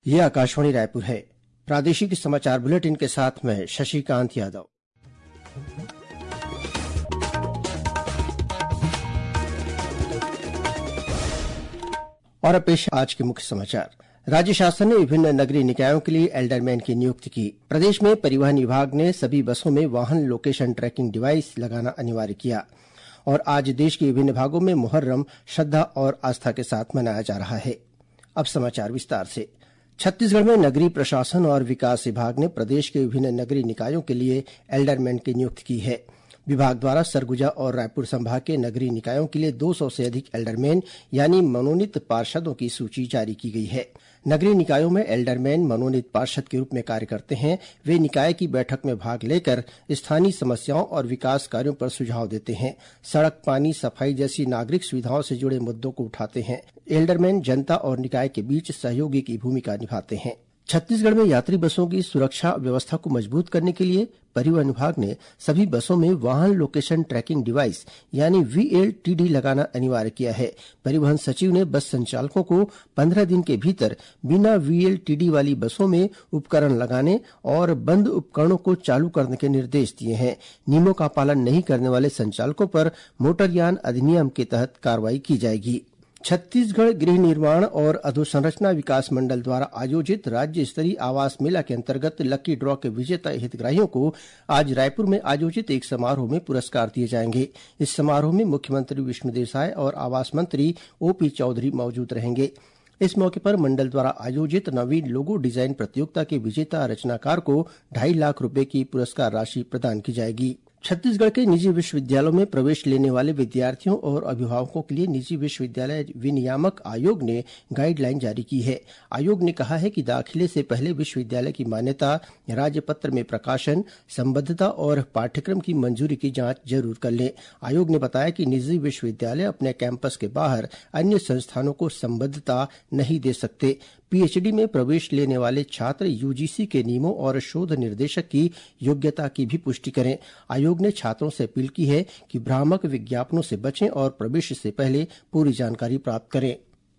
ये आकाशवाणी रायपुर है। प्रादेशिक समाचार बुलेटिन के साथ मैं शशिकांत यादव। और अब पेश आज के मुख्य समाचार। राज्य शासन ने विभिन्न नगरीय निकायों के लिए एल्डरमैन की नियुक्ति की। प्रदेश में परिवहन विभाग ने सभी बसों में वाहन लोकेशन ट्रैकिंग डिवाइस लगाना अनिवार्य किया। और आज देश के विभिन्न भागों में मुहर्रम श्रद्धा और आस्था के साथ मनाया जा रहा है। अब समाचार विस्तार से। छत्तीसगढ़ में नगरीय प्रशासन और विकास विभाग ने प्रदेश के विभिन्न नगरीय निकायों के लिए एल्डरमैन की नियुक्ति की है। विभाग द्वारा सरगुजा और रायपुर संभाग के नगरीय निकायों के लिए 200 से अधिक एल्डरमैन यानी मनोनीत पार्षदों की सूची जारी की गई है। नगरीय निकायों में एल्डरमैन मनोनीत पार्षद के रूप में कार्य करते हैं। वे निकाय की बैठक में भाग लेकर स्थानीय समस्याओं और विकास कार्यों पर सुझाव देते हैं। सड़क, पानी, सफाई जैसी नागरिक सुविधाओं से जुड़े मुद्दों को उठाते हैं। एल्डरमैन जनता और निकाय के बीच सहयोगी की भूमिका निभाते हैं। छत्तीसगढ़ में यात्री बसों की सुरक्षा व्यवस्था को मजबूत करने के लिए परिवहन विभाग ने सभी बसों में वाहन लोकेशन ट्रैकिंग डिवाइस यानी VLTD लगाना अनिवार्य किया है। परिवहन सचिव ने बस संचालकों को 15 दिन के भीतर बिना VLTD वाली बसों में उपकरण लगाने और बंद उपकरणों को चालू करने के निर्देश दिए हैं। नियमों का पालन नहीं करने वाले संचालकों पर मोटरयान अधिनियम के तहत कार्रवाई की जाएगी। छत्तीसगढ़ गृह निर्माण और अधोसंरचना विकास मंडल द्वारा आयोजित राज्य स्तरीय आवास मेला के अंतर्गत लकी ड्रॉ के विजेता हितग्राहियों को आज रायपुर में आयोजित एक समारोह में पुरस्कार दिए जाएंगे। इस समारोह में मुख्यमंत्री विष्णुदेव साय और आवास मंत्री OP चौधरी मौजूद रहेंगे। इस मौके पर मंडल द्वारा आयोजित नवीन लोगो डिजाइन प्रतियोगिता के विजेता रचनाकार को 2.5 लाख रूपये की पुरस्कार राशि प्रदान की जाएगी। छत्तीसगढ़ के निजी विश्वविद्यालयों में प्रवेश लेने वाले विद्यार्थियों और अभिभावकों के लिए निजी विश्वविद्यालय विनियामक आयोग ने गाइडलाइन जारी की है। आयोग ने कहा है कि दाखिले से पहले विश्वविद्यालय की मान्यता, राजपत्र में प्रकाशन, संबद्धता और पाठ्यक्रम की मंजूरी की जांच जरूर कर लें। आयोग ने बताया कि निजी विश्वविद्यालय अपने कैंपस के बाहर अन्य संस्थानों को संबद्धता नहीं दे सकते। PhD में प्रवेश लेने वाले छात्र UGC के नियमों और शोध निर्देशक की योग्यता की भी पुष्टि करें। आयोग ने छात्रों से अपील की है कि भ्रामक विज्ञापनों से बचें और प्रवेश से पहले पूरी जानकारी प्राप्त करें।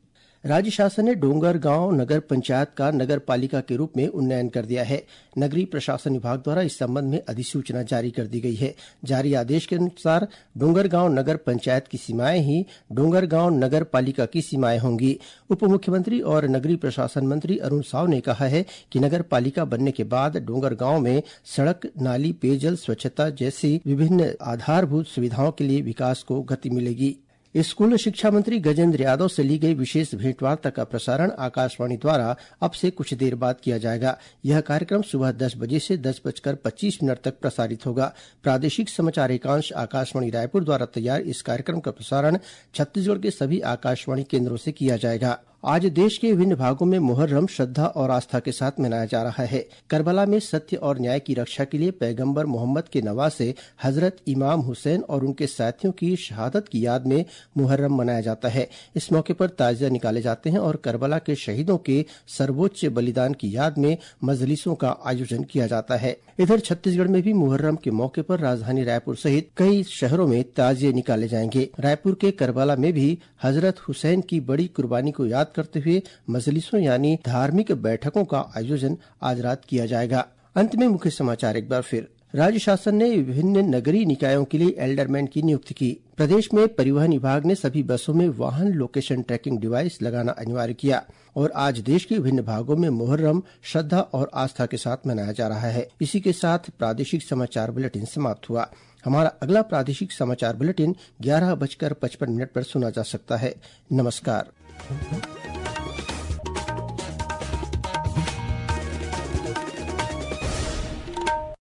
राज्य शासन ने डोंगरगांव नगर पंचायत का नगर पालिका के रूप में उन्नयन कर दिया है। नगरीय प्रशासन विभाग द्वारा इस संबंध में अधिसूचना जारी कर दी गई है। जारी आदेश के अनुसार डोंगरगांव नगर पंचायत की सीमाएं ही डोंगरगांव नगर पालिका की सीमाएं होंगी। उप मुख्यमंत्री और नगरीय प्रशासन मंत्री अरुण साव ने कहा है कि नगर पालिका बनने के बाद डोंगरगांव में सड़क, नाली, पेयजल, स्वच्छता जैसी विभिन्न आधारभूत सुविधाओं के लिए विकास को गति मिलेगी। स्कूल शिक्षा मंत्री गजेंद्र यादव से ली गई विशेष भेंटवार्ता का प्रसारण आकाशवाणी द्वारा अब से कुछ देर बाद किया जाएगा। यह कार्यक्रम सुबह 10 बजे से 10:25 तक प्रसारित होगा। प्रादेशिक समाचार एकांश आकाशवाणी रायपुर द्वारा तैयार इस कार्यक्रम का प्रसारण छत्तीसगढ़ के सभी आकाशवाणी केंद्रों से किया जाएगा। आज देश के विभिन्न भागों में मुहर्रम श्रद्धा और आस्था के साथ मनाया जा रहा है। करबला में सत्य और न्याय की रक्षा के लिए पैगंबर मोहम्मद के नवासे हजरत इमाम हुसैन और उनके साथियों की शहादत की याद में मुहर्रम मनाया जाता है। इस मौके पर ताजिया निकाले जाते हैं और करबला के शहीदों के सर्वोच्च बलिदान की याद में मजलिसों का आयोजन किया जाता है। इधर छत्तीसगढ़ में भी मुहर्रम के मौके पर राजधानी रायपुर सहित कई शहरों में ताजिए निकाले जाएंगे। रायपुर के करबला में भी हजरत हुसैन की बड़ी कुर्बानी को याद करते हुए मजलिसों यानी धार्मिक बैठकों का आयोजन आज रात किया जाएगा। अंत में मुख्य समाचार एक बार फिर। राज्य शासन ने विभिन्न नगरीय निकायों के लिए एल्डरमैन की नियुक्ति की। प्रदेश में परिवहन विभाग ने सभी बसों में वाहन लोकेशन ट्रैकिंग डिवाइस लगाना अनिवार्य किया। और आज देश के विभिन्न भागों में मुहर्रम श्रद्धा और आस्था के साथ मनाया जा रहा है। इसी के साथ प्रादेशिक समाचार बुलेटिन समाप्त हुआ। हमारा अगला प्रादेशिक समाचार बुलेटिन 11:55 पर सुना जा सकता है। नमस्कार।